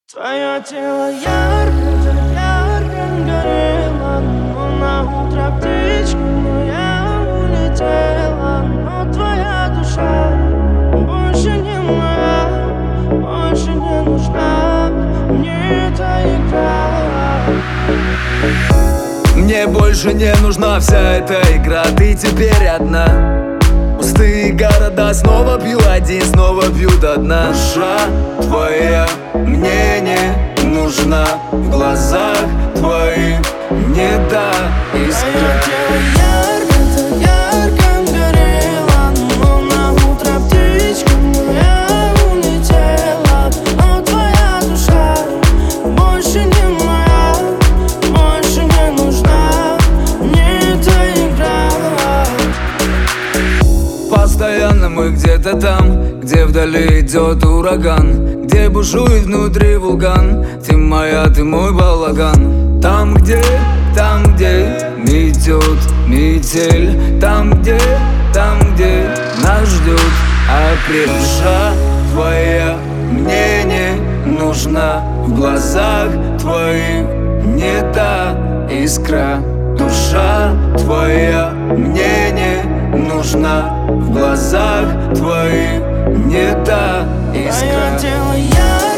Твое тело ярко, так ярко горело, но на утро птичка моя улетела. Но твоя душа больше не моя, больше не нужна мне эта игра. Мне больше не нужна вся эта игра, ты теперь одна. Пустые города снова пью один, снова пью до дна. Душа твоя мне не нужна, в глазах твоих не та искра. Твое тело ярко, так ярко горело, но на утро птичка моя улетела. Но твоя душа больше не моя, больше не нужна мне эта игра. Постоянно мы где-то там, где вдали идет ураган, где бушует внутри вулкан. Ты моя, ты мой балаган. Там, где метет метель, там, где нас ждет апрель. Душа твоя мне не нужна, в глазах твоих не та искра. Душа твоя мне не нужна, в глазах твоих не та искра. Твое тело ярко.